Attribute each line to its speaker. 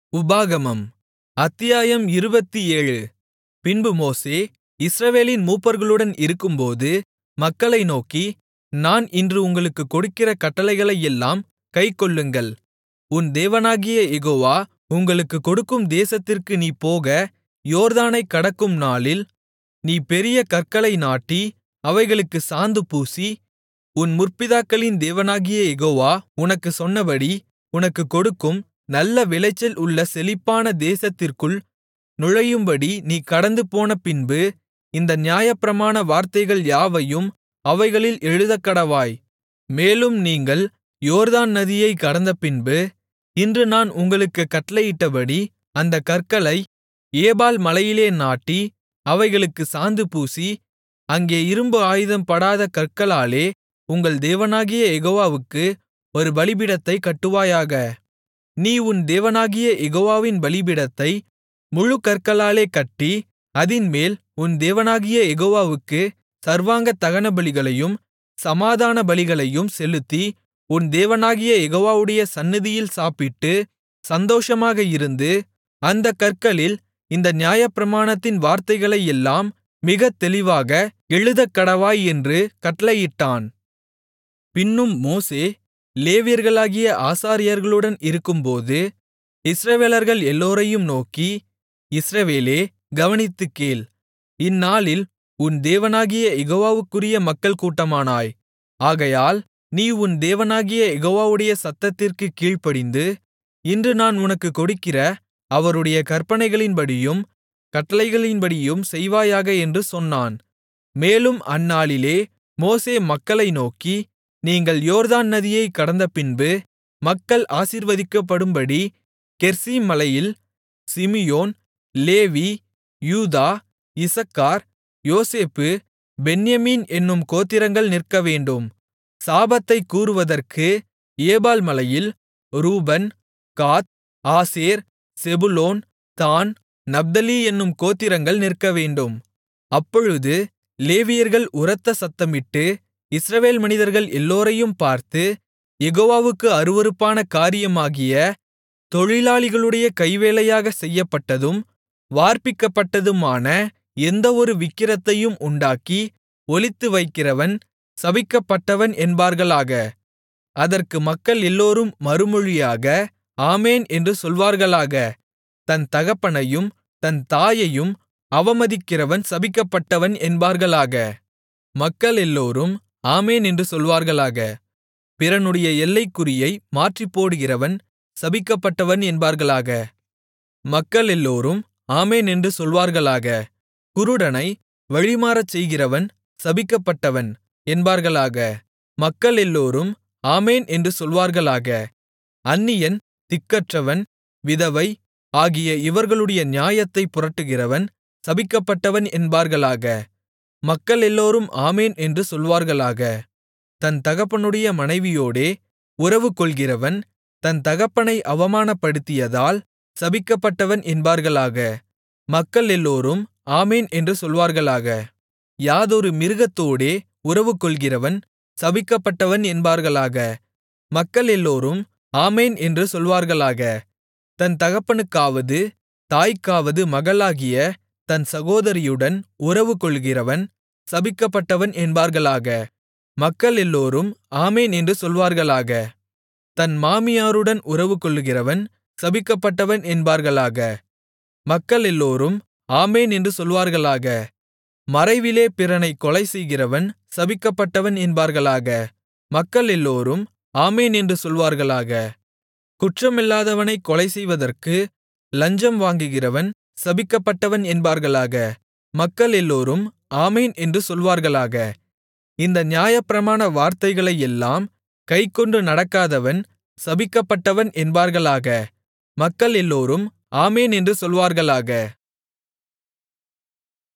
Speaker 1: உபாகமம் அத்தியாயம் 27. பின்பு மோசே இஸ்ரவேலின் மூப்பர்களுடன் இருக்கும்போது மக்களை நோக்கி, நான் இன்று உங்களுக்குக் கொடுக்கிற கட்டளைகளையெல்லாம் கைக்கொள்ளுங்கள். உன் தேவனாகிய யெகோவா உங்களுக்குக் கொடுக்கும் தேசத்திற்கு நீ போக யோர்தானைக் கடக்கும் நாளில், நீ பெரிய கற்களை நாட்டி அவைகளுக்குச் சாந்து பூசி, உன் முற்பிதாக்களின் தேவனாகிய யெகோவா உனக்குச் சொன்னபடி உனக்குக் கொடுக்கும் நல்ல விளைச்சல் உள்ள செழிப்பான தேசத்திற்குள் நுழையும்படி நீ கடந்துபோனபின்பு, இந்த நியாயப்பிரமாண வார்த்தைகள் யாவையும் அவைகளில் எழுதக்கடவாய். மேலும் நீங்கள் யோர்தான் நதியைக் கடந்தபின்பு, இன்று நான் உங்களுக்குக் கட்டளையிட்டபடி அந்தக் கற்களை ஏபால் மலையிலே நாட்டி அவைகளுக்குச் சாந்து பூசி, அங்கே இரும்பு ஆயுதம் படாத கற்களாலே உங்கள் தேவனாகிய யெகோவாவுக்கு ஒரு பலிபீடத்தைக் கட்டுவாயாக. நீ உன் தேவனாகிய யெகோவாவின் பலிபீடத்தை முழுக்கற்களாலே கட்டி, அதின்மேல் உன் தேவனாகிய யெகோவாவுக்குச் சர்வாங்க தகனபலிகளையும் சமாதான பலிகளையும் செலுத்தி, உன் தேவனாகிய யெகோவாவுடைய சந்நிதியில் சாப்பிட்டு சந்தோஷமாக இருந்து, அந்தக் கற்களில் இந்த நியாயப்பிரமாணத்தின் வார்த்தைகளையெல்லாம் மிகத் தெளிவாக எழுதக்கடவாய் என்று கட்டளையிட்டான். பின்னும் மோசே லேவியர்களாகிய ஆசாரியர்களுடன் இருக்கும்போது இஸ்ரவேலர்கள் எல்லோரையும் நோக்கி, இஸ்ரவேலே, கவனித்துக் கேள். இந்நாளில் உன் தேவனாகிய யெகோவாவுக்குரிய மக்கள் கூட்டமானாய். ஆகையால் நீ உன் தேவனாகிய யெகோவாவுடைய சத்தத்திற்குக் கீழ்ப்படிந்து, இன்று நான் உனக்குக் கொடுக்கிற அவருடைய கற்பனைகளின்படியும் கட்டளைகளின்படியும் செய்வாயாக என்று சொன்னான். மேலும் அந்நாளிலே மோசே மக்களை நோக்கி, நீங்கள் யோர்தான் நதியைக் கடந்தபின்பு மக்கள் ஆசீர்வதிக்கப்படும்படி கெரிசீம் மலையில் சிமியோன், லேவி, யூதா, இசக்கார், யோசேப்பு, பென்யமீன் என்னும் கோத்திரங்கள் நிற்கவேண்டும். சாபத்தைக் கூறுவதற்கு ஏபால் மலையில் ரூபன், காத், ஆசேர், செபுலோன், தாண், நப்தலி என்னும் கோத்திரங்கள் நிற்கவேண்டும். அப்பொழுது லேவியர்கள் உரத்த சத்தமிட்டு இஸ்ரவேல் மனிதர்கள் எல்லோரையும் பார்த்து, யெகோவாவுக்கு அருவருப்பான காரியமாகிய தொழிலாளிகளுடைய கைவேலையாகச் செய்யப்பட்டதும் வார்ப்பிக்கப்பட்டதுமான எந்தவொரு விக்கிரகத்தையும் உண்டாக்கி ஒளித்துவைக்கிறவன் சபிக்கப்பட்டவன் என்பார்களாக. அதற்கு மக்கள் எல்லோரும் மறுமொழியாக, ஆமென் என்று சொல்வார்களாக. தன் தகப்பனையும் தன் தாயையும் அவமதிக்கிறவன் சபிக்கப்பட்டவன் என்பார்களாக. மக்கள் எல்லோரும் ஆமென் என்று சொல்வார்களாக. பிறனுடைய எல்லைக்குறியை மாற்றிப்போடுகிறவன் சபிக்கப்பட்டவன் என்பார்களாக. மக்கள் எல்லோரும் ஆமென் என்று சொல்வார்களாக. குருடனை வழிமாறச் செய்கிறவன் சபிக்கப்பட்டவன் என்பார்களாக. மக்கள் எல்லோரும் ஆமென் என்று சொல்வார்களாக. அந்நியன், திக்கற்றவன், விதவை ஆகிய இவர்களுடைய நியாயத்தைப் புரட்டுகிறவன் சபிக்கப்பட்டவன் என்பார்களாக. மக்கள் எல்லோரும் ஆமென் என்று சொல்வார்களாக. தன் தகப்பனுடைய மனைவியோடே உறவுகொள்கிறவன் தன் தகப்பனை அவமானப்படுத்தியதால் சபிக்கப்பட்டவன் என்பார்களாக. மக்கள் எல்லோரும் ஆமென் என்று சொல்வார்களாக. யாதொரு மிருகத்தோடே உறவுகொள்கிறவன் சபிக்கப்பட்டவன் என்பார்களாக. மக்கள் எல்லோரும் ஆமென் என்று சொல்வார்களாக. தன் தகப்பனுக்காவது தாய்க்காவது மகளாகிய தன் சகோதரியுடன் உறவுகொள்கிறவன் சபிக்கப்பட்டவன் என்பார்களாக. மக்கள் எல்லோரும் ஆமென் என்று சொல்வார்களாக. தன் மாமியாருடன் உறவுகொள்கிறவன் சபிக்கப்பட்டவன் என்பார்களாக. மக்கள் எல்லோரும் ஆமென் என்று சொல்வார்களாக. மறைவிலே பிறனைக் கொலை செய்கிறவன் சபிக்கப்பட்டவன் என்பார்களாக. மக்கள் எல்லோரும் ஆமென் என்று சொல்வார்களாக. குற்றமில்லாதவனைக் கொலை செய்வதற்கு லஞ்சம் வாங்குகிறவன் சபிக்கப்பட்டவன் என்பார்களாக. மக்கள் எல்லோரும் ஆமென் என்று சொல்வார்களாக. இந்த நியாயப்பிரமாண வார்த்தைகளையெல்லாம் கைக்கொண்டு நடக்காதவன் சபிக்கப்பட்டவன் என்பார்களாக. மக்கள் எல்லோரும் ஆமென் என்று சொல்வார்களாக.